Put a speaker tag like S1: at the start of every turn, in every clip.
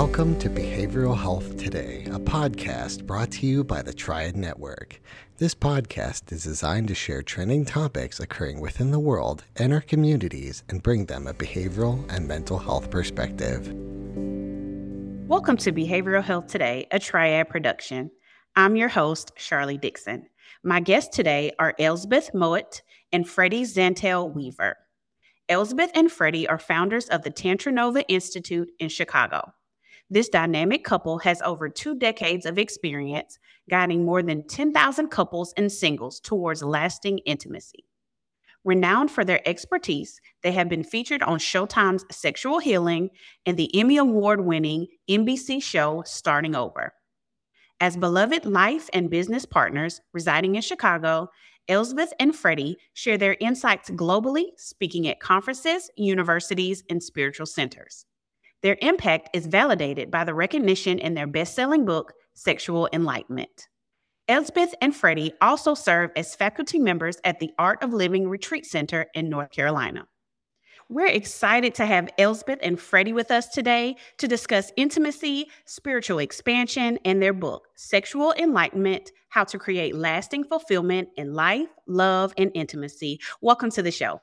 S1: Welcome to Behavioral Health Today, a podcast brought to you by the Triad Network. This podcast is designed to share trending topics occurring within the world and our communities and bring them a behavioral and mental health perspective.
S2: Welcome to Behavioral Health Today, a Triad production. I'm your host, Charlie Dixon. My guests today are Elsbeth Mowat and Freddie Zantel Weaver. Elsbeth and Freddie are founders of the Tantra Nova Institute in Chicago. This dynamic couple has over 2 decades of experience guiding more than 10,000 couples and singles towards lasting intimacy. Renowned for their expertise, they have been featured on Showtime's Sexual Healing and the Emmy Award-winning NBC show Starting Over. As beloved life and business partners residing in Chicago, Elsbeth and Freddie share their insights globally, speaking at conferences, universities, and spiritual centers. Their impact is validated by the recognition in their best-selling book, Sexual Enlightenment. Elsbeth and Freddie also serve as faculty members at the Art of Living Retreat Center in North Carolina. We're excited to have Elsbeth and Freddie with us today to discuss intimacy, spiritual expansion, and their book, Sexual Enlightenment: How to Create Lasting Fulfillment in Life, Love, and Intimacy. Welcome to the show.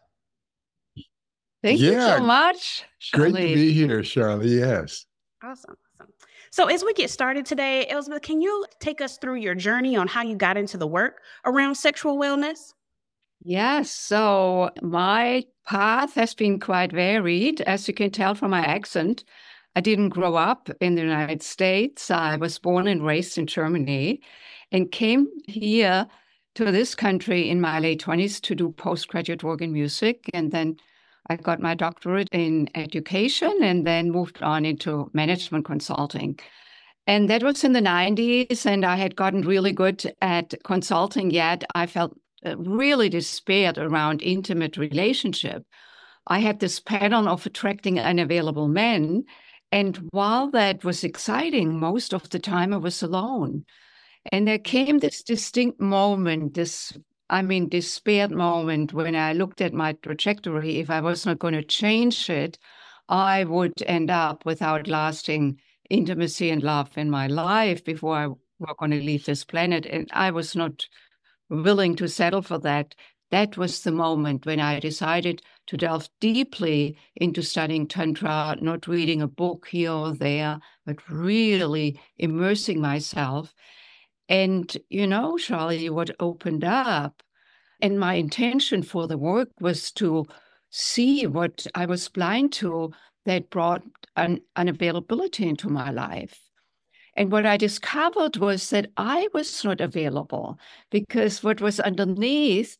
S3: Thank you so much, Charlie.
S4: Great to be here, Charlie. Yes.
S2: Awesome. So as we get started today, Elsbeth, can you take us through your journey on how you got into the work around sexual wellness?
S3: Yes. So my path has been quite varied. As you can tell from my accent, I didn't grow up in the United States. I was born and raised in Germany and came here to this country in my late 20s to do postgraduate work in music. And then I got my doctorate in education and then moved on into management consulting. And that was in the 90s, and I had gotten really good at consulting, yet I felt really despaired around intimate relationship. I had this pattern of attracting unavailable men, and while that was exciting, most of the time I was alone. And there came this distinct moment, despaired moment when I looked at my trajectory. If I was not going to change it, I would end up without lasting intimacy and love in my life before I were going to leave this planet. And I was not willing to settle for that. That was the moment when I decided to delve deeply into studying Tantra, not reading a book here or there, but really immersing myself. And, Charlie, what opened up, and my intention for the work was to see what I was blind to that brought an unavailability into my life. And what I discovered was that I was not available because what was underneath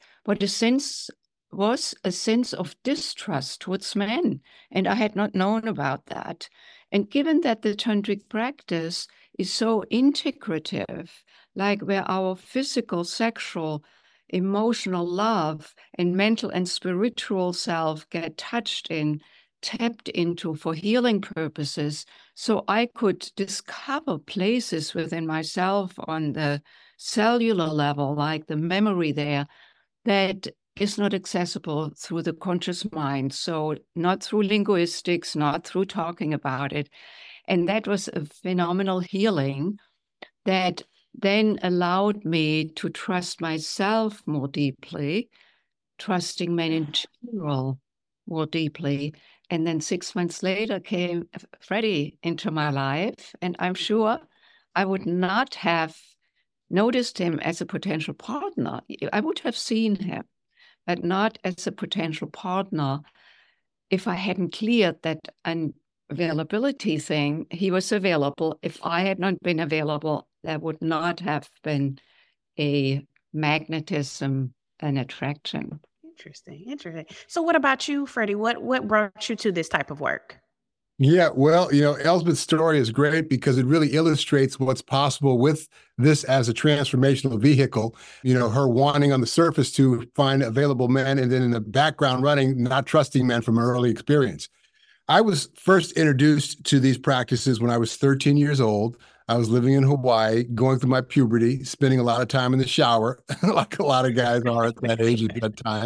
S3: was a sense of distrust towards men. And I had not known about that. And given that the tantric practice is so integrative, like where our physical, sexual, emotional love and mental and spiritual self get tapped into for healing purposes, so I could discover places within myself on the cellular level, like the memory there, that is not accessible through the conscious mind. So not through linguistics, not through talking about it. And that was a phenomenal healing that then allowed me to trust myself more deeply, trusting men in general more deeply. And then 6 months later came Freddie into my life. And I'm sure I would not have noticed him as a potential partner. I would have seen him, but not as a potential partner if I hadn't cleared that unavailability thing. He was available. If I had not been available, there would not have been a magnetism and attraction.
S2: Interesting. So what about you, Freddie? What brought you to this type of work?
S4: Yeah, well, Elsbeth's story is great because it really illustrates what's possible with this as a transformational vehicle. Her wanting on the surface to find available men and then in the background running, not trusting men from her early experience. I was first introduced to these practices when I was 13 years old. I was living in Hawaii, going through my puberty, spending a lot of time in the shower, like a lot of guys are at that age at that time.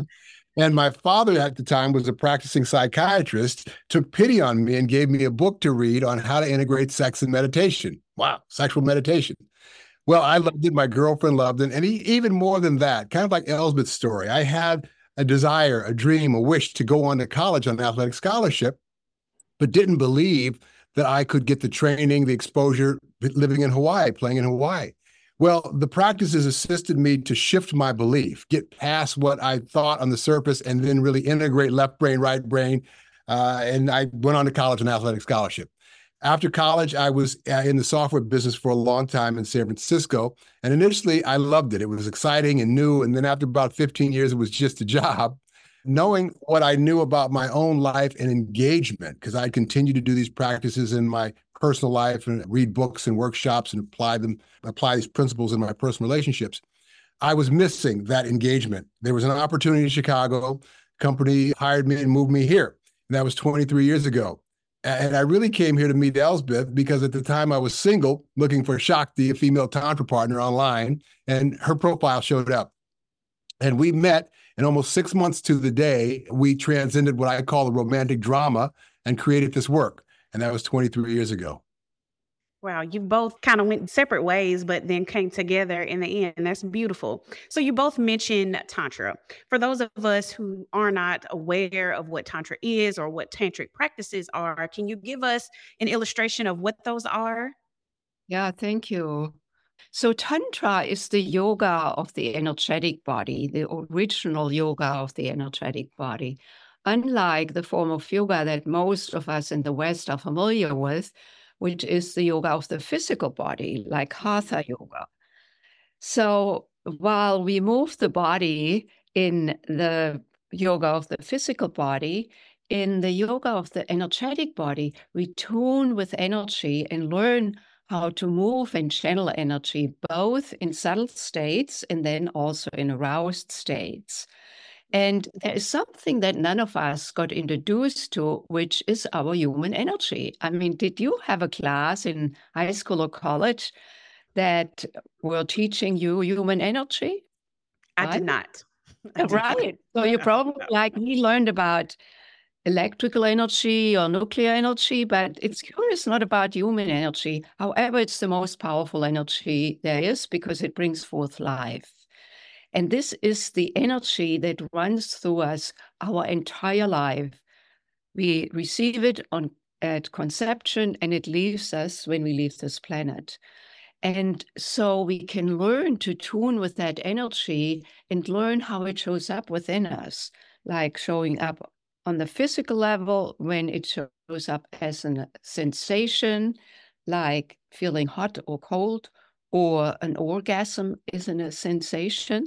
S4: And my father at the time was a practicing psychiatrist, took pity on me and gave me a book to read on how to integrate sex and meditation. Wow, sexual meditation. Well, I loved it. My girlfriend loved it. And even more than that, kind of like Elsbeth's story, I had a desire, a dream, a wish to go on to college on an athletic scholarship, but didn't believe that I could get the training, the exposure living in Hawaii, playing in Hawaii. Well, the practices assisted me to shift my belief, get past what I thought on the surface, and then really integrate left brain, right brain. And I went on to college on an athletic scholarship. After college, I was in the software business for a long time in San Francisco. And initially, I loved it. It was exciting and new. And then after about 15 years, it was just a job. Knowing what I knew about my own life and engagement, because I continued to do these practices in my personal life and read books and workshops and apply these principles in my personal relationships, I was missing that engagement. There was an opportunity in Chicago. Company hired me and moved me here. And that was 23 years ago. And I really came here to meet Elsbeth because at the time I was single, looking for Shakti, a female tantra partner online, and her profile showed up. And we met, and almost 6 months to the day, we transcended what I call a romantic drama and created this work. And that was 23 years ago.
S2: Wow, you both kind of went separate ways, but then came together in the end. That's beautiful. So you both mentioned Tantra. For those of us who are not aware of what Tantra is or what tantric practices are, can you give us an illustration of what those are?
S3: Yeah, thank you. So Tantra is the yoga of the energetic body, the original yoga of the energetic body. Unlike the form of yoga that most of us in the West are familiar with, which is the yoga of the physical body, like Hatha yoga. So while we move the body in the yoga of the physical body, in the yoga of the energetic body, we tune with energy and learn how to move and channel energy, both in subtle states and then also in aroused states. And there is something that none of us got introduced to, which is our human energy. I mean, did you have a class in high school or college that were teaching you human energy?
S2: I did not.
S3: Right. So you probably, like me, learned about electrical energy or nuclear energy, but it's curious, not about human energy. However, it's the most powerful energy there is because it brings forth life. And this is the energy that runs through us our entire life. We receive it at conception, and it leaves us when we leave this planet. And so we can learn to tune with that energy and learn how it shows up within us, like showing up on the physical level when it shows up as a sensation, like feeling hot or cold, or an orgasm is a sensation.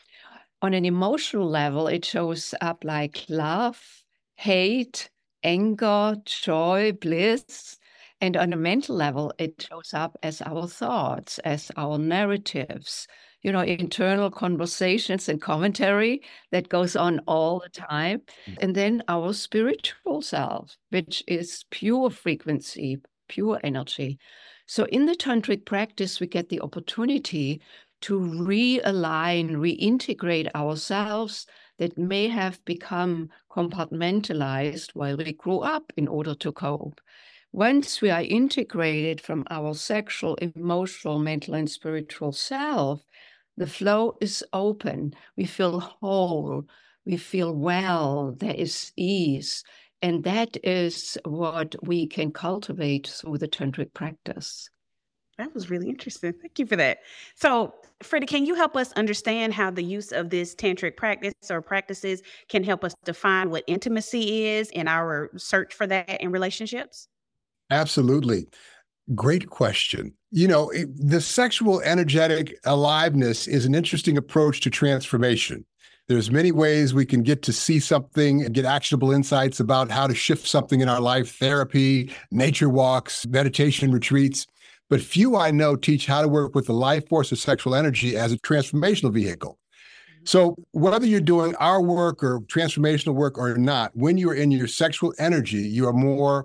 S3: On an emotional level, it shows up like love, hate, anger, joy, bliss. And on a mental level, it shows up as our thoughts, as our narratives, internal conversations and commentary that goes on all the time. And then our spiritual self, which is pure frequency, pure energy. So in the tantric practice, we get the opportunity to realign, reintegrate ourselves that may have become compartmentalized while we grew up in order to cope. Once we are integrated from our sexual, emotional, mental, and spiritual self, the flow is open. We feel whole. We feel well. There is ease. And that is what we can cultivate through the tantric practice.
S2: That was really interesting. Thank you for that. So, Freddie, can you help us understand how the use of this tantric practice or practices can help us define what intimacy is in our search for that in relationships?
S4: Absolutely. Great question. The sexual energetic aliveness is an interesting approach to transformation. There's many ways we can get to see something and get actionable insights about how to shift something in our life: therapy, nature walks, meditation retreats. But few I know teach how to work with the life force of sexual energy as a transformational vehicle. So whether you're doing our work or transformational work or not, when you're in your sexual energy, you are more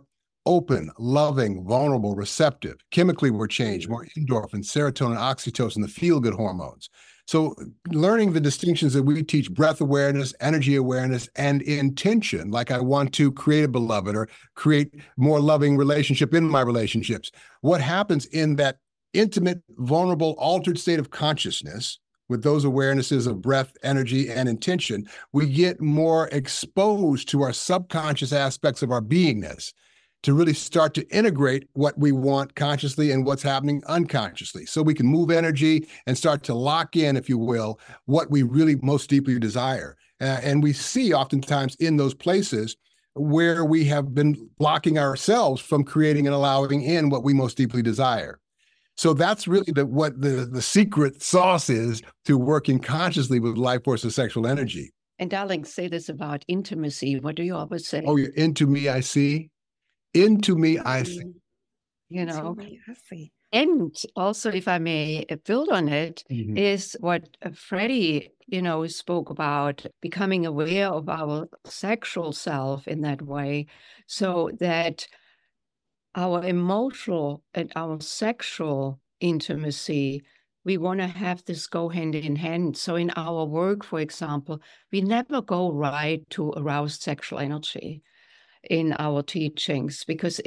S4: open, loving, vulnerable, receptive. Chemically, we're changed, more endorphin, serotonin, oxytocin, the feel-good hormones. So learning the distinctions that we teach, breath awareness, energy awareness, and intention, like I want to create a beloved or create more loving relationship in my relationships. What happens in that intimate, vulnerable, altered state of consciousness with those awarenesses of breath, energy, and intention, we get more exposed to our subconscious aspects of our beingness to really start to integrate what we want consciously and what's happening unconsciously. So we can move energy and start to lock in, if you will, what we really most deeply desire. And we see oftentimes in those places where we have been blocking ourselves from creating and allowing in what we most deeply desire. So that's really what the secret sauce is to working consciously with life force and sexual energy.
S3: And darling, say this about intimacy. What do you always say?
S4: Oh, you're into me, I see. Into me, I see.
S3: You know,
S2: Me, I see.
S3: and also, if I may build on it,
S4: Mhm.
S3: is what Freddie, spoke about becoming aware of our sexual self in that way, so that our emotional and our sexual intimacy, we want to have this go hand in hand. So in our work, for example, we never go right to aroused sexual energy in our teachings, because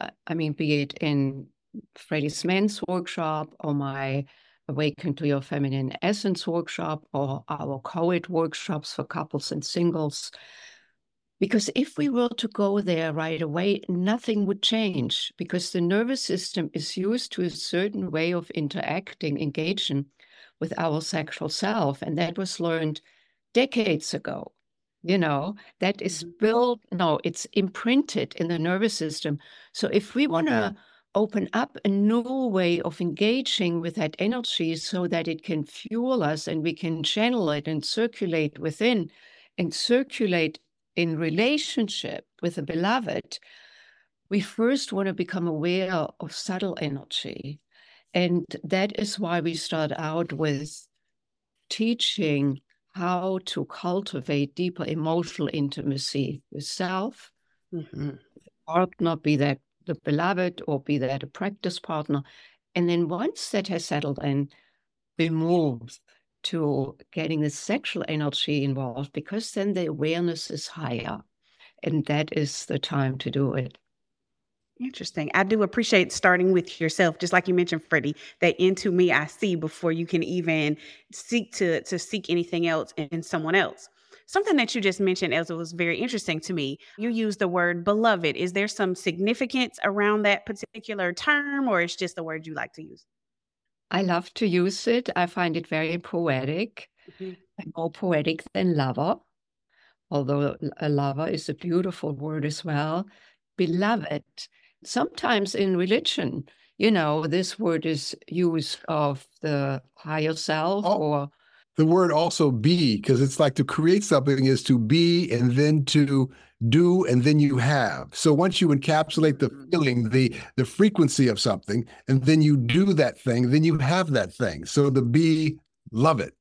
S3: be it in Freddie's men's workshop or my Awaken to Your Feminine Essence workshop or our co-ed workshops for couples and singles. Because if we were to go there right away, nothing would change, because the nervous system is used to a certain way of interacting, engaging with our sexual self. And that was learned decades ago. That is built, it's imprinted in the nervous system. So if we want to open up a new way of engaging with that energy so that it can fuel us and we can channel it and circulate within and circulate in relationship with the beloved, we first want to become aware of subtle energy. And that is why we start out with teaching how to cultivate deeper emotional intimacy with self, partner, be that the beloved or be that a practice partner. And then once that has settled in, we move to getting the sexual energy involved, because then the awareness is higher. And that is the time to do it.
S2: Interesting. I do appreciate starting with yourself, just like you mentioned, Freddie, that into me I see before you can even seek to seek anything else in someone else. Something that you just mentioned, Elsa, was very interesting to me. You used the word beloved. Is there some significance around that particular term, or it's just the word you like to use?
S3: I love to use it. I find it very poetic, more poetic than lover, although a lover is a beautiful word as well. Beloved. Sometimes in religion, this word is used of the higher self or
S4: the word also be, because it's like to create something is to be and then to do and then you have. So once you encapsulate the feeling, the frequency of something, and then you do that thing, then you have that thing. So the be, love it.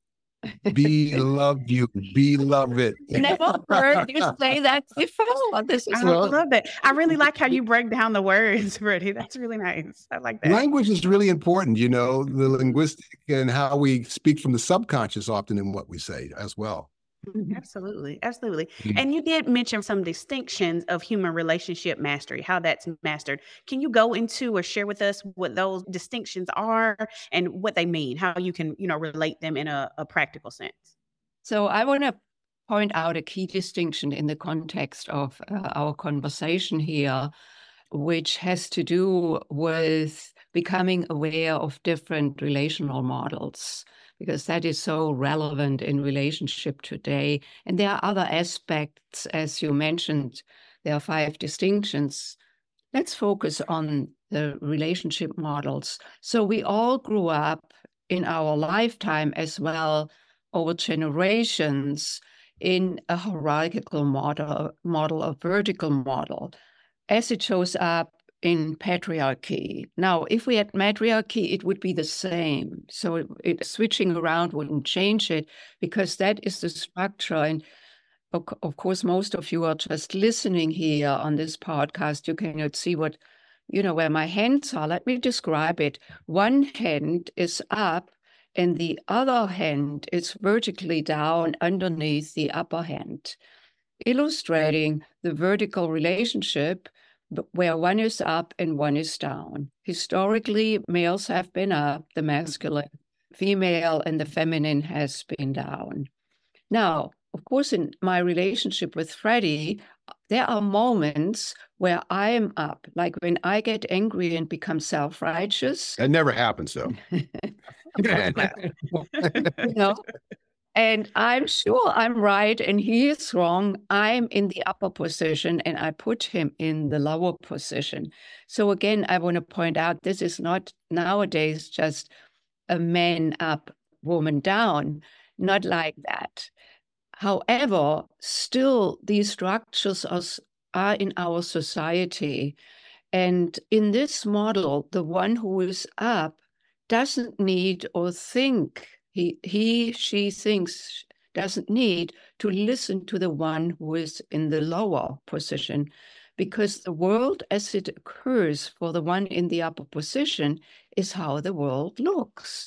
S4: Be love you, be love it.
S3: Never heard you say that before.
S2: I love that. I really like how you break down the words, Freddie. That's really nice. I like that.
S4: Language is really important, the linguistic and how we speak from the subconscious often in what we say as well.
S2: Absolutely. Absolutely. And you did mention some distinctions of human relationship mastery, how that's mastered. Can you go into or share with us what those distinctions are and what they mean, how you can, relate them in a practical sense?
S3: So I want to point out a key distinction in the context of our conversation here, which has to do with becoming aware of different relational models, because that is so relevant in relationship today. And there are other aspects, as you mentioned, there are 5 distinctions. Let's focus on the relationship models. So we all grew up in our lifetime as well over generations in a hierarchical model, a vertical model, as it shows up in patriarchy. Now, if we had matriarchy, it would be the same. So switching around wouldn't change it, because that is the structure. And of course, most of you are just listening here on this podcast. You cannot see what, where my hands are. Let me describe it. One hand is up and the other hand is vertically down underneath the upper hand, illustrating the vertical relationship where one is up and one is down. Historically, males have been up, the masculine, female, and the feminine has been down. Now, of course, in my relationship with Freddie, there are moments where I am up, like when I get angry and become self-righteous.
S4: That never happens, though.
S3: And I'm sure I'm right and he is wrong. I'm in the upper position and I put him in the lower position. So again, I want to point out this is not nowadays just a man up, woman down, not like that. However, still these structures are in our society. And in this model, the one who is up doesn't need or think, she thinks, doesn't need to listen to the one who is in the lower position, because the world as it occurs for the one in the upper position is how the world looks,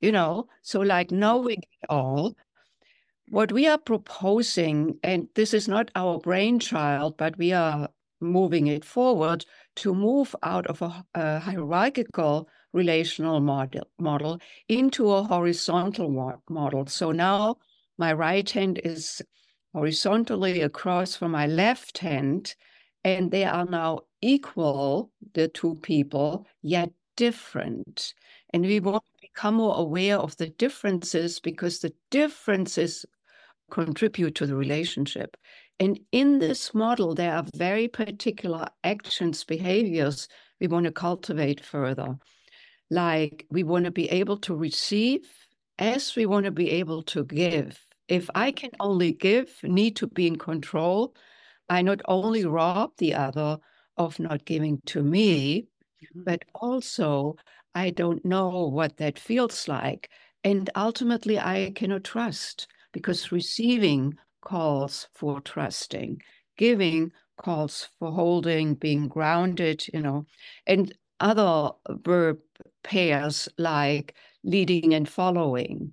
S3: so like knowing it all. What we are proposing, and this is not our brainchild, but we are moving it forward to move out of a hierarchical relational model into a horizontal model. So now my right hand is horizontally across from my left hand, and they are now equal, the two people, yet different. And we want to become more aware of the differences, because the differences contribute to the relationship. And in this model, there are very particular actions, behaviors we want to cultivate further. Like we want to be able to receive as we want to be able to give. If I can only give, need to be in control, I not only rob the other of not giving to me, but also I don't know what that feels like. And ultimately, I cannot trust, because receiving calls for trusting, giving calls for holding, being grounded, and other verb pairs like leading and following,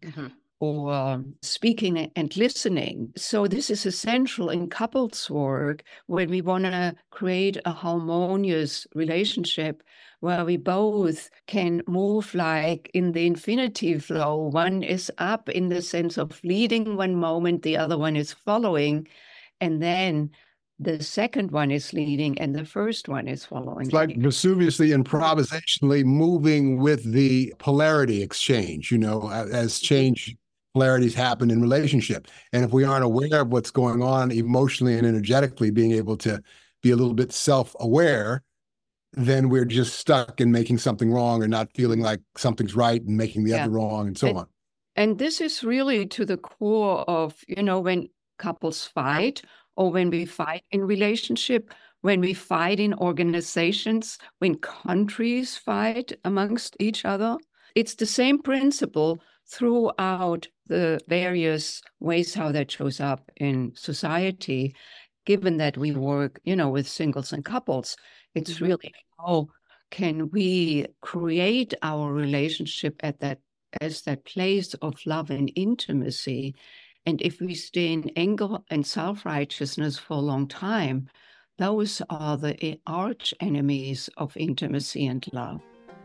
S3: or speaking and listening. So this is essential in couples work when we want to create a harmonious relationship where we both can move like in the infinity flow. One is up in the sense of leading one moment, the other one is following, and then the second one is leading and the first one is following.
S4: It's like Vesuviously, improvisationally moving with the polarity exchange, as change polarities happen in relationship. And if we aren't aware of what's going on emotionally and energetically, being able to be a little bit self-aware, then we're just stuck in making something wrong or not feeling like something's right and making the other wrong and so on.
S3: And this is really to the core of, when couples fight, or when we fight in relationship, when we fight in organizations, when countries fight amongst each other. It's the same principle throughout the various ways how that shows up in society, given that we work, with singles and couples. It's really how can we create our relationship as that place of love and intimacy. And if we stay in anger and self-righteousness for a long time, those are the arch enemies of intimacy and love.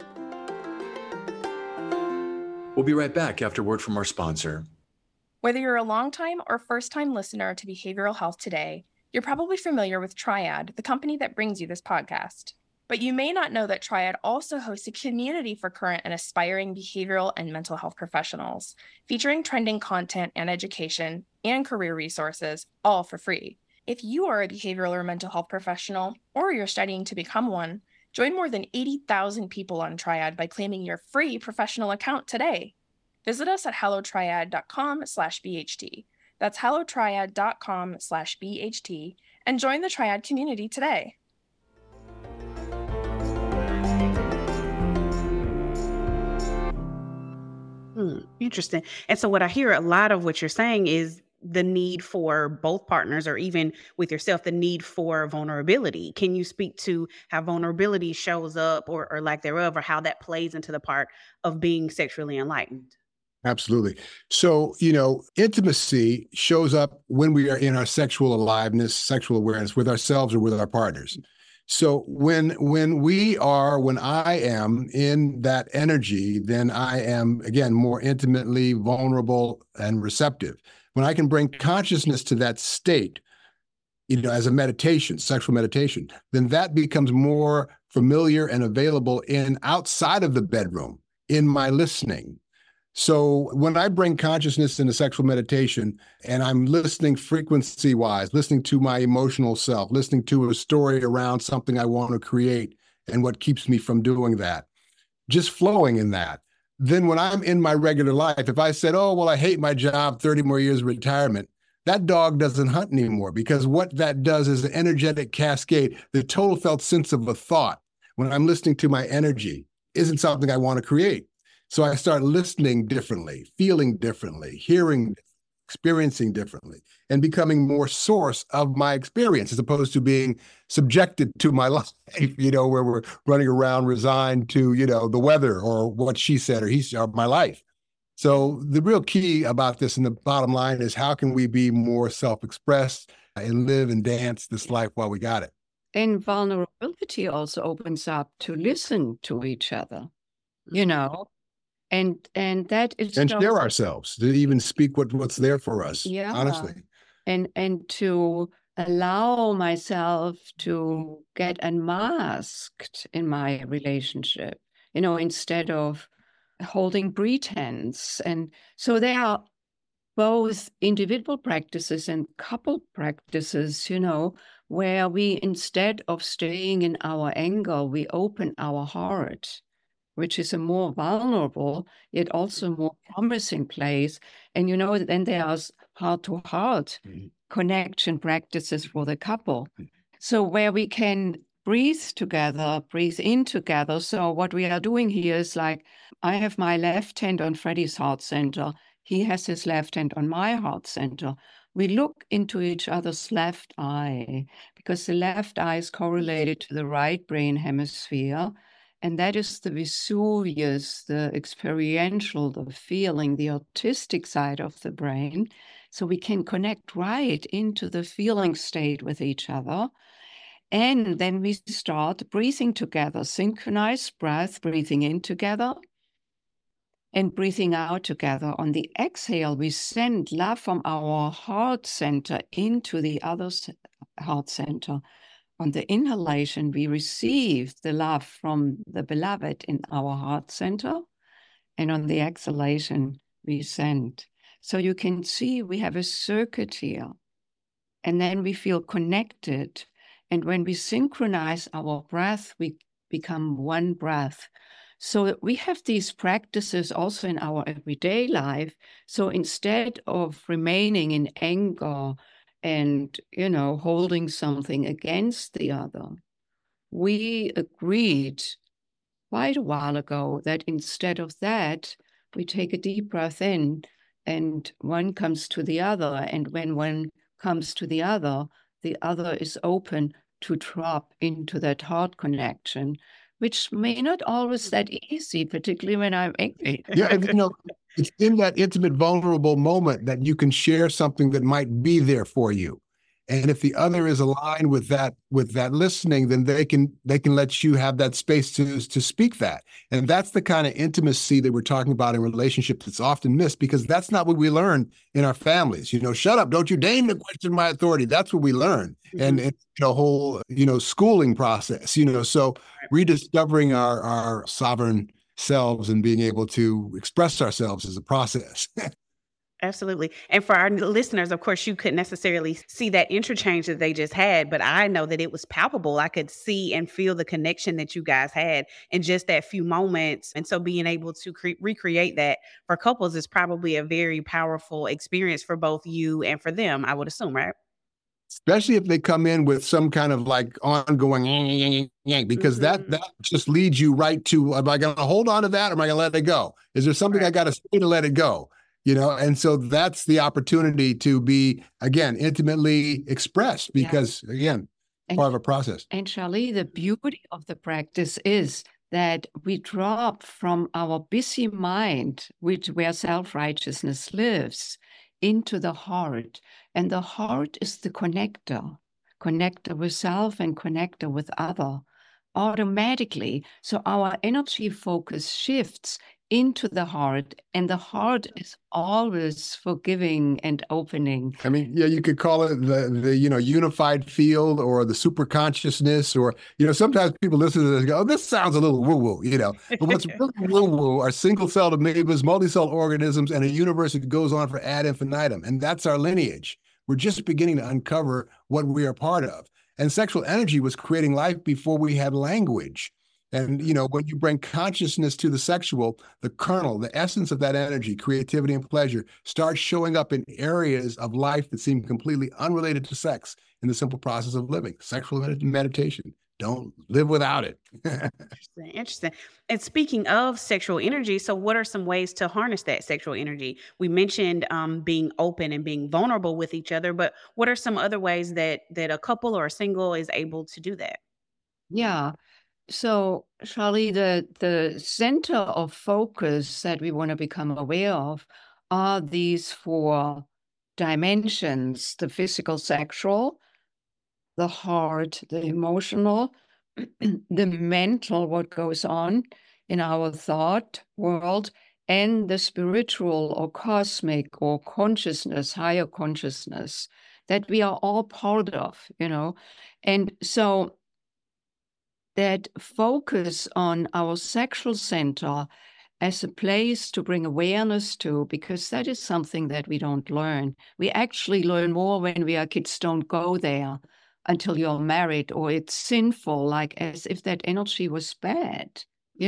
S5: We'll be right back after word from our sponsor.
S6: Whether you're a longtime or first-time listener to Behavioral Health Today, you're probably familiar with Triad, the company that brings you this podcast. But you may not know that Triad also hosts a community for current and aspiring behavioral and mental health professionals, featuring trending content and education and career resources, all for free. If you are a behavioral or mental health professional, or you're studying to become one, join more than 80,000 people on Triad by claiming your free professional account today. Visit us at hellotriad.com/BHT. That's hellotriad.com/BHT, and join the Triad community today.
S2: Interesting. And so what I hear a lot of what you're saying is the need for both partners, or even with yourself, the need for vulnerability. Can you speak to how vulnerability shows up, or lack thereof, or how that plays into the part of being sexually enlightened?
S4: Absolutely. So, intimacy shows up when we are in our sexual aliveness, sexual awareness with ourselves or with our partners. So when I am in that energy, then I am, again, more intimately vulnerable and receptive. When I can bring consciousness to that state, as a meditation, sexual meditation, then that becomes more familiar and available outside of the bedroom, in my listening. So when I bring consciousness into sexual meditation and I'm listening frequency-wise, listening to my emotional self, listening to a story around something I want to create and what keeps me from doing that, just flowing in that. Then when I'm in my regular life, if I said, oh, well, I hate my job, 30 more years of retirement, that dog doesn't hunt anymore, because what that does is an energetic cascade. The total felt sense of a thought when I'm listening to my energy isn't something I want to create. So I start listening differently, feeling differently, hearing, experiencing differently, and becoming more source of my experience, as opposed to being subjected to my life, where we're running around resigned to, the weather or what she said or he said, or my life. So the real key about this, and the bottom line, is how can we be more self-expressed and live and dance this life while we got it?
S3: And vulnerability also opens up to listen to each other, And that is,
S4: and share ourselves, to even speak what's there for us.
S3: Yeah.
S4: Honestly.
S3: And to allow myself to get unmasked in my relationship, instead of holding pretense. And so there are both individual practices and couple practices, where we, instead of staying in our anger, we open our heart, which is a more vulnerable, yet also more promising place. And, then there's heart-to-heart connection practices for the couple. So where we can breathe together, breathe in together. So what we are doing here is, like, I have my left hand on Freddie's heart center. He has his left hand on my heart center. We look into each other's left eye, because the left eye is correlated to the right brain hemisphere. And that is the Vesuvius, the experiential, the feeling, the artistic side of the brain. So we can connect right into the feeling state with each other. And then we start breathing together, synchronized breath, breathing in together and breathing out together. On the exhale, we send love from our heart center into the other heart center. On the inhalation, we receive the love from the beloved in our heart center. And on the exhalation, we send. So you can see we have a circuit here. And then we feel connected. And when we synchronize our breath, we become one breath. So we have these practices also in our everyday life. So instead of remaining in anger and, holding something against the other, we agreed quite a while ago that instead of that, we take a deep breath in, and one comes to the other. And when one comes to the other is open to drop into that heart connection, which may not always that easy, particularly when I'm angry.
S4: Yeah, and it's in that intimate, vulnerable moment that you can share something that might be there for you. And if the other is aligned with that listening, then they can let you have that space to speak that. And that's the kind of intimacy that we're talking about in relationships that's often missed, because that's not what we learn in our families. Shut up, don't you deign to question my authority. That's what we learn. Mm-hmm. And it's a whole, schooling process, so rediscovering our sovereign selves and being able to express ourselves is a process.
S2: Absolutely. And for our listeners, of course, you couldn't necessarily see that interchange that they just had, but I know that it was palpable. I could see and feel the connection that you guys had in just that few moments. And so being able to recreate that for couples is probably a very powerful experience for both you and for them, I would assume, right?
S4: Especially if they come in with some kind of like ongoing because
S2: Mm-hmm.
S4: that just leads you right to, am I going to hold on to that or am I going to let it go? Is there something
S2: Right.
S4: I got to say to let it go? And so that's the opportunity to be, again, intimately expressed because, again, part of a process.
S3: And Charlie, the beauty of the practice is that we drop from our busy mind, where self-righteousness lives, into the heart. And the heart is the connector with self and connector with other automatically. So our energy focus shifts into the heart, and the heart is always forgiving and opening.
S4: I mean, you could call it the unified field or the super consciousness, or sometimes people listen to this and go, "Oh, this sounds a little woo-woo," But what's really woo-woo are single-celled amoebas, multi-cell organisms, and a universe that goes on for ad infinitum, and that's our lineage. We're just beginning to uncover what we are part of. And sexual energy was creating life before we had language. And, when you bring consciousness to the sexual, the kernel, the essence of that energy, creativity and pleasure, starts showing up in areas of life that seem completely unrelated to sex in the simple process of living. Sexual meditation. Don't live without it.
S2: Interesting. And speaking of sexual energy, so what are some ways to harness that sexual energy? We mentioned being open and being vulnerable with each other, but what are some other ways that a couple or a single is able to do that?
S3: Yeah. So, Charlie, the center of focus that we want to become aware of are these 4 dimensions: the physical, sexual, the heart, the emotional, the mental, what goes on in our thought world, and the spiritual or cosmic or consciousness, higher consciousness that we are all part of, And so that focus on our sexual center as a place to bring awareness to, because that is something that we don't learn. We actually learn more when we are kids. Don't go there until you're married, or it's sinful, like as if that energy was bad,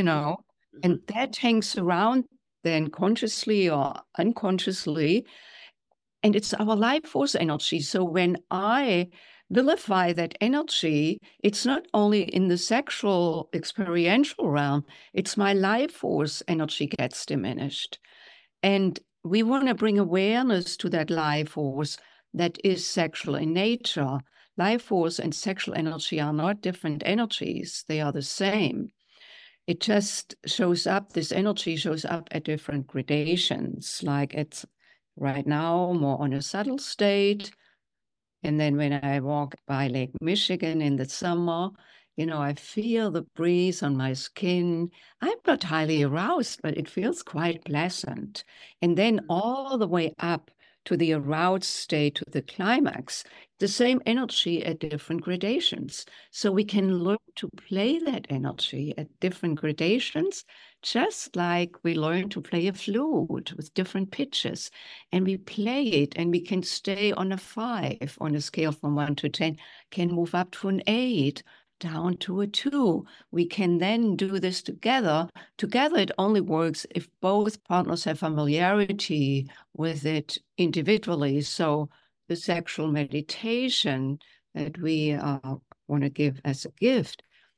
S3: and that hangs around then consciously or unconsciously. And it's our life force energy. So when I vilify that energy, it's not only in the sexual experiential realm, it's my life force energy gets diminished. And we want to bring awareness to that life force that is sexual in nature. Life force and sexual energy are not different energies. They are the same. It just shows up, this energy shows up at different gradations, like it's right now more on a subtle state. And then when I walk by Lake Michigan in the summer, I feel the breeze on my skin. I'm not highly aroused, but it feels quite pleasant. And then all the way up to the aroused state, to the climax, the same energy at different gradations. So we can learn to play that energy at different gradations, just like we learn to play a flute with different pitches. And we play it, and we can stay on a 5 on a scale from 1 to 10, can move up to an 8, down to a 2. We can then do this together. Together, it only works if both partners have familiarity with it individually. So the sexual meditation that we want to give as a gift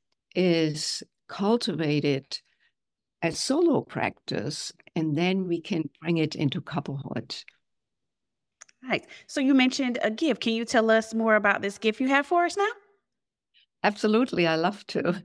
S3: is cultivated as solo practice, and then we can bring it into couplehood.
S2: Right. So you mentioned a gift. Can you tell us more about this gift you have for us now?
S3: Absolutely, I love to.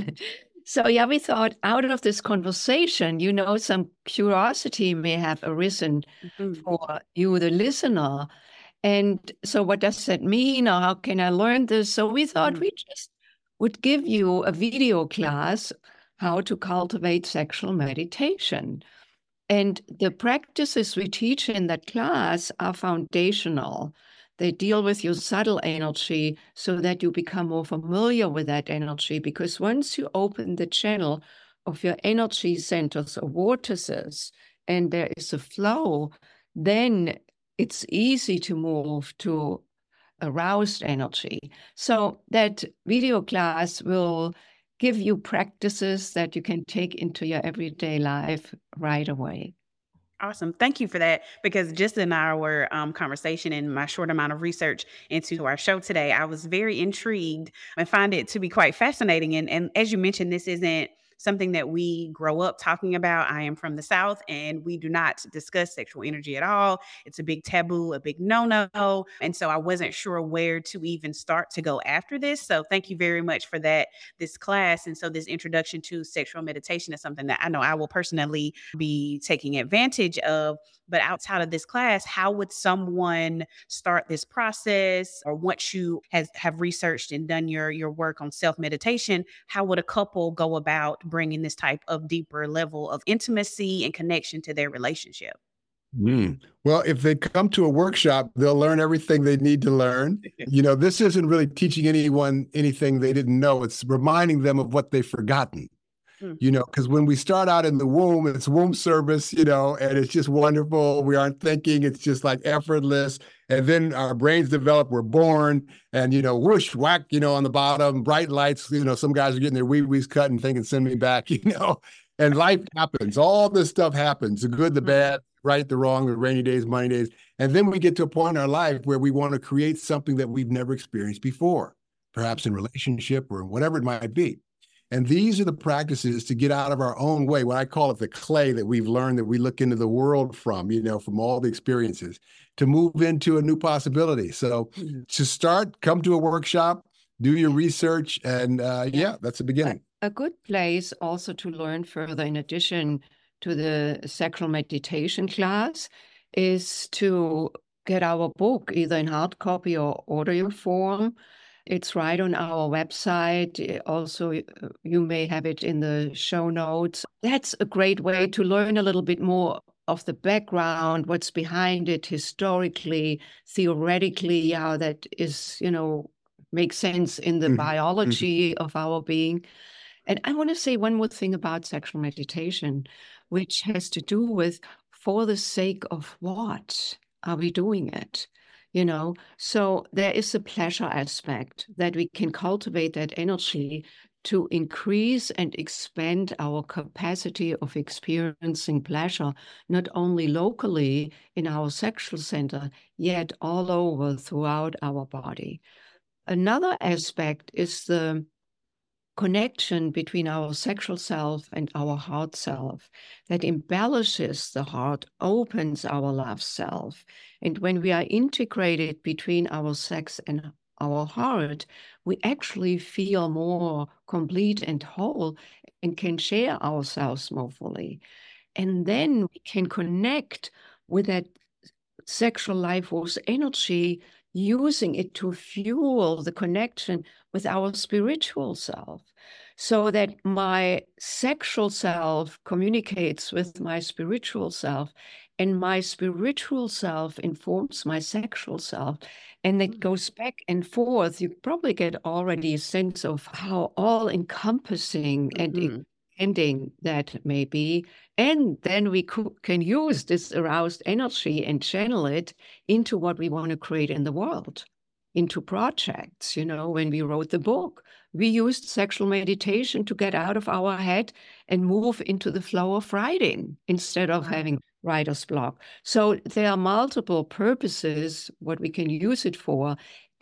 S3: So yeah, we thought out of this conversation, some curiosity may have arisen for you, the listener. And so what does that mean, or how can I learn this? So we thought we just would give you a video class, how to cultivate sexual meditation. And the practices we teach in that class are foundational. They deal with your subtle energy so that you become more familiar with that energy. Because once you open the channel of your energy centers or vortices, and there is a flow, then it's easy to move to aroused energy. So that video class will give you practices that you can take into your everyday life right away.
S2: Awesome. Thank you for that. Because just in our conversation and my short amount of research into our show today, I was very intrigued and find it to be quite fascinating. And as you mentioned, this isn't something that we grow up talking about. I am from the South, and we do not discuss sexual energy at all. It's a big taboo, a big no-no. And so I wasn't sure where to even start to go after this. So thank you very much for that, this class. And so this introduction to sexual meditation is something that I know I will personally be taking advantage of. But outside of this class, how would someone start this process? Or once you have researched and done your work on self-meditation, how would a couple go about bringing this type of deeper level of intimacy and connection to their relationship?
S4: Well, if they come to a workshop, they'll learn everything they need to learn. This isn't really teaching anyone anything they didn't know. It's reminding them of what they've forgotten. Because when we start out in the womb, it's womb service, and it's just wonderful. We aren't thinking. It's just like effortless. And then our brains develop. We're born and, whoosh, whack, on the bottom, bright lights. Some guys are getting their wee-wees cut and thinking, send me back, and life happens. All this stuff happens, the good, the bad, right, the wrong, the rainy days, money days. And then we get to a point in our life where we want to create something that we've never experienced before, perhaps in relationship or whatever it might be. And these are the practices to get out of our own way, what I call it the clay that we've learned that we look into the world from, from all the experiences, to move into a new possibility. So to start, come to a workshop, do your research, and that's the beginning.
S3: A good place also to learn further, in addition to the sexual meditation class, is to get our book, either in hard copy or audio form. It's right on our website. Also, you may have it in the show notes. That's a great way to learn a little bit more of the background, what's behind it historically, theoretically, how that is, makes sense in the biology of our being. And I want to say one more thing about sexual meditation, which has to do with, for the sake of what are we doing it? So there is a pleasure aspect that we can cultivate that energy to increase and expand our capacity of experiencing pleasure, not only locally in our sexual center, yet all over throughout our body. Another aspect is the connection between our sexual self and our heart self that embellishes the heart, opens our love self. And when we are integrated between our sex and our heart, we actually feel more complete and whole and can share ourselves more fully. And then we can connect with that sexual life force energy, using it to fuel the connection with our spiritual self, so that my sexual self communicates with my spiritual self, and my spiritual self informs my sexual self, and it goes back and forth. You probably get already a sense of how all-encompassing and ending that may be. And then we can use this aroused energy and channel it into what we want to create in the world, into projects. When we wrote the book, we used sexual meditation to get out of our head and move into the flow of writing instead of having writer's block. So there are multiple purposes what we can use it for,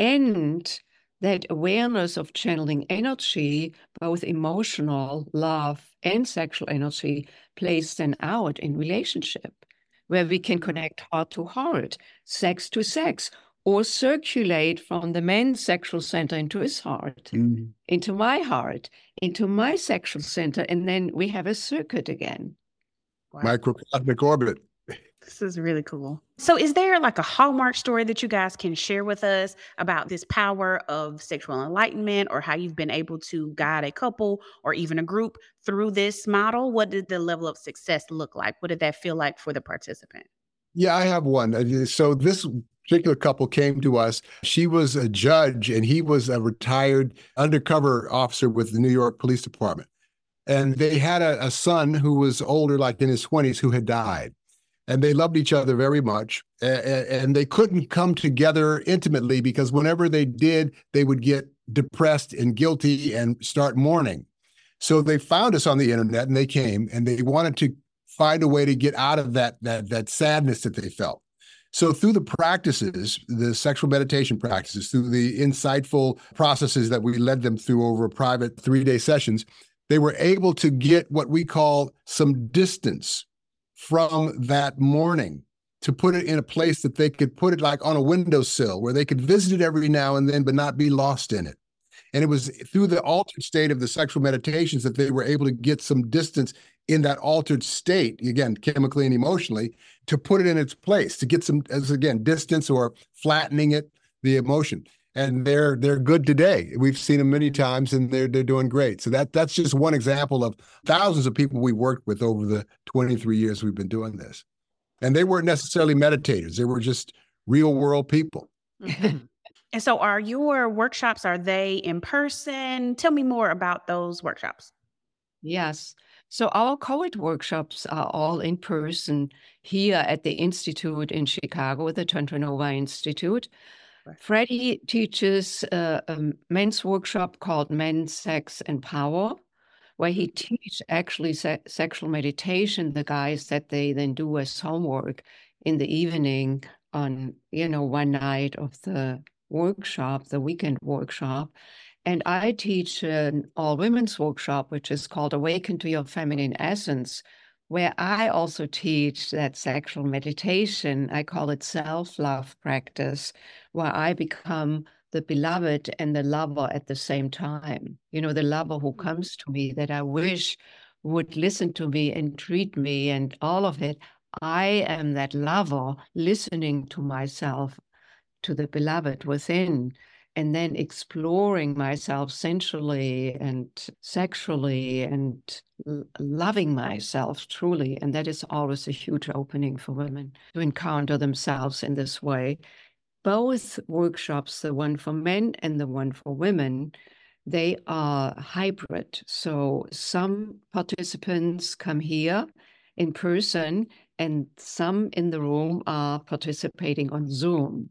S3: and that awareness of channeling energy, both emotional, love, and sexual energy, plays then out in relationship, where we can connect heart to heart, sex to sex, or circulate from the man's sexual center into his heart, into my heart, into my sexual center, and then we have a circuit again.
S4: Wow. Microcosmic orbit.
S2: This is really cool. So is there like a hallmark story that you guys can share with us about this power of sexual enlightenment, or how you've been able to guide a couple or even a group through this model? What did the level of success look like? What did that feel like for the participant?
S4: Yeah, I have one. So this particular couple came to us. She was a judge and he was a retired undercover officer with the New York Police Department. And they had a son who was older, like in his 20s, who had died. And they loved each other very much. And they couldn't come together intimately because whenever they did, they would get depressed and guilty and start mourning. So they found us on the internet and they came and they wanted to find a way to get out of that sadness that they felt. So through the practices, the sexual meditation practices, through the insightful processes that we led them through over private 3-day sessions, they were able to get what we call some distance from that morning, to put it in a place that they could put it like on a windowsill where they could visit it every now and then, but not be lost in it. And it was through the altered state of the sexual meditations that they were able to get some distance in that altered state, again, chemically and emotionally, to put it in its place, to get some, as again, distance or flattening it, the emotion. And they're good today. We've seen them many times, and they're doing great. So that's just one example of thousands of people we worked with over the 23 years we've been doing this. And they weren't necessarily meditators. They were just real world people.
S2: Mhm. And so are your workshops, are they in person? Tell me more about those workshops.
S3: Yes. So our co-ed workshops are all in person here at the Institute in Chicago, the Tantra Nova Institute.
S2: Right.
S3: Freddie teaches a men's workshop called Men, Sex, and Power, where he teaches actually sexual meditation, the guys that they then do as homework in the evening on, one night of the workshop, the weekend workshop. And I teach an all-women's workshop, which is called Awaken to Your Feminine Essence, where I also teach that sexual meditation. I call it self-love practice, where I become the beloved and the lover at the same time. The lover who comes to me that I wish would listen to me and treat me and all of it. I am that lover listening to myself, to the beloved within, and then exploring myself sensually and sexually and loving myself truly. And that is always a huge opening for women to encounter themselves in this way. Both workshops, the one for men and the one for women, they are hybrid. So some participants come here in person and some in the room are participating on Zoom.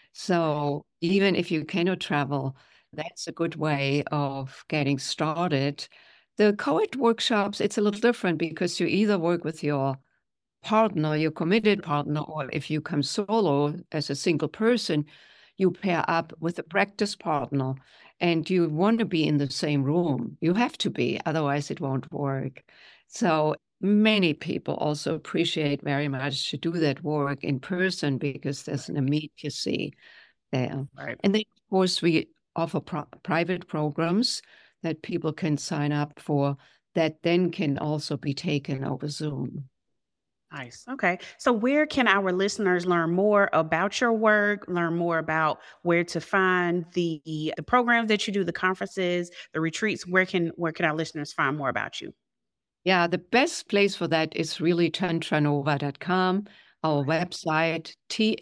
S3: So even if you cannot travel, that's a good way of getting started. The co-ed workshops, it's a little different because you either work with your partner, your committed partner, or if you come solo as a single person, you pair up with a practice partner and you want to be in the same room. You have to be, otherwise it won't work. So many people also appreciate very much to do that work in person because there's an immediacy there.
S2: Right.
S3: And then, of course, we offer private programs that people can sign up for that then can also be taken over Zoom.
S2: Nice. Okay. So where can our listeners learn more about your work, learn more about where to find the programs that you do, the conferences, the retreats? Where can our listeners find more about you?
S3: Yeah, the best place for that is really tantranova.com, our website,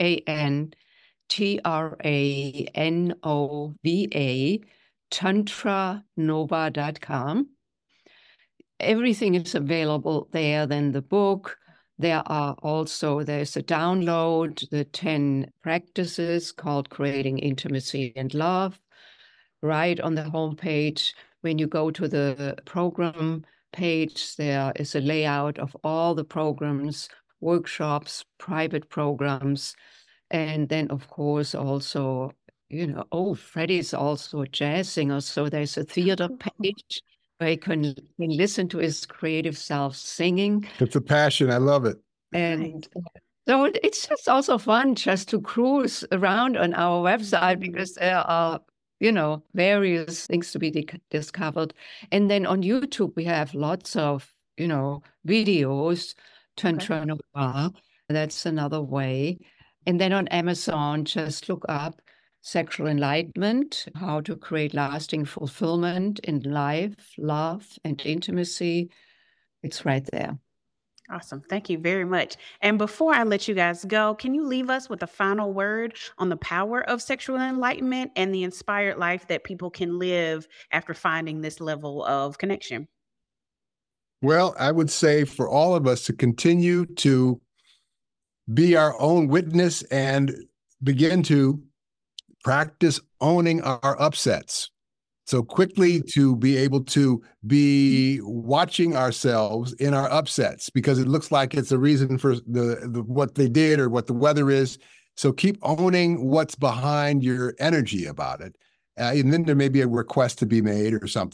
S3: TANTRANOVA, tantranova.com. Everything is available there. Then the book, there's a download, the 10 practices called Creating Intimacy and Love, right on the homepage. When you go to the program page, there is a layout of all the programs, workshops, private programs, and then, of course, also, Freddie's also a jazz singer, so there's a theater page where you can listen to his creative self singing.
S4: It's a passion. I love it.
S3: And so it's just also fun just to cruise around on our website because there are, various things to be discovered. And then on YouTube, we have lots of, videos, Tantra Nova. That's another way. And then on Amazon, just look up Sexual Enlightenment, how to create lasting fulfillment in life, love, and intimacy. It's right there.
S2: Awesome. Thank you very much. And before I let you guys go, can you leave us with a final word on the power of sexual enlightenment and the inspired life that people can live after finding this level of connection?
S4: Well, I would say for all of us to continue to be our own witness and begin to practice owning our upsets. So quickly to be able to be watching ourselves in our upsets because it looks like it's a reason for the what they did or what the weather is. So keep owning what's behind your energy about it. And then there may be a request to be made or something.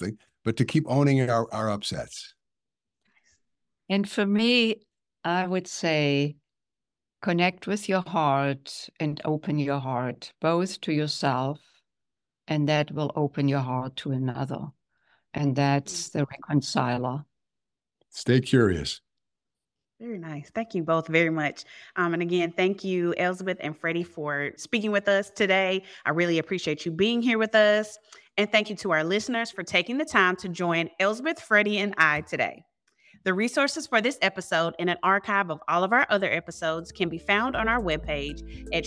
S4: but to keep owning our upsets.
S3: And for me, I would say connect with your heart and open your heart, both to yourself, and that will open your heart to another. And that's the reconciler.
S4: Stay curious.
S2: Very nice. Thank you both very much. And again, thank you, Elsbeth and Freddie, for speaking with us today. I really appreciate you being here with us. And thank you to our listeners for taking the time to join Elsbeth, Freddie, and I today. The resources for this episode and an archive of all of our other episodes can be found on our webpage at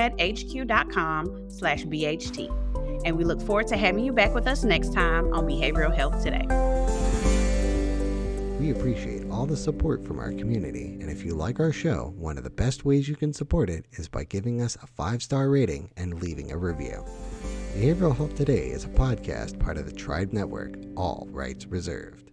S2: triadhq.com/BHT. And we look forward to having you back with us next time on Behavioral Health Today.
S1: We appreciate all the support from our community, and if you like our show, one of the best ways you can support it is by giving us a 5-star rating and leaving a review. Behavioral Health Today is a podcast part of the Triad Network, all rights reserved.